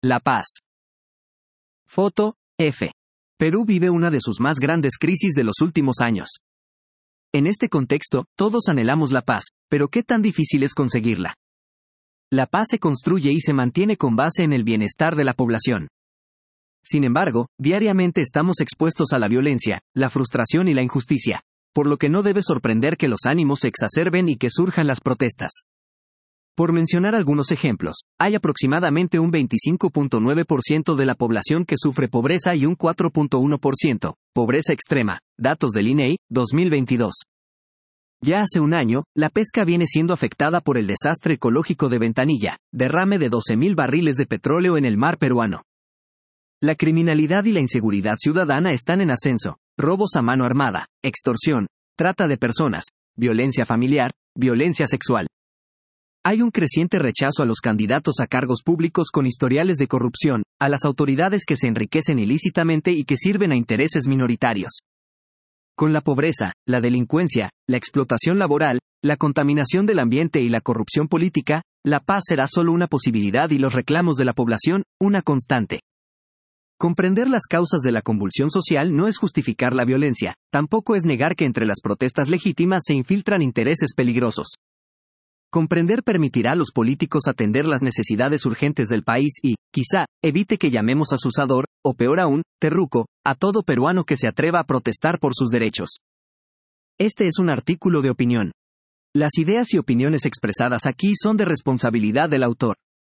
La paz. Foto, F. Perú vive una de sus más grandes crisis de los últimos años. En este contexto, todos anhelamos la paz, pero ¿qué tan difícil es conseguirla? La paz se construye y se mantiene con base en el bienestar de la población. Sin embargo, diariamente estamos expuestos a la violencia, la frustración y la injusticia, por lo que no debe sorprender que los ánimos se exacerben y que surjan las protestas. Por mencionar algunos ejemplos, hay aproximadamente un 25.9% de la población que sufre pobreza y un 4.1%, pobreza extrema, datos del INEI, 2022. Ya hace un año, la pesca viene siendo afectada por el desastre ecológico de Ventanilla, derrame de 12.000 barriles de petróleo en el mar peruano. La criminalidad y la inseguridad ciudadana están en ascenso, robos a mano armada, extorsión, trata de personas, violencia familiar, violencia sexual. Hay un creciente rechazo a los candidatos a cargos públicos con historiales de corrupción, a las autoridades que se enriquecen ilícitamente y que sirven a intereses minoritarios. Con la pobreza, la delincuencia, la explotación laboral, la contaminación del ambiente y la corrupción política, la paz será solo una posibilidad y los reclamos de la población, una constante. Comprender las causas de la convulsión social no es justificar la violencia, tampoco es negar que entre las protestas legítimas se infiltran intereses peligrosos. Comprender permitirá a los políticos atender las necesidades urgentes del país y, quizá, evite que llamemos asusador, o peor aún, terruco, a todo peruano que se atreva a protestar por sus derechos. Este es un artículo de opinión. Las ideas y opiniones expresadas aquí son de responsabilidad del autor.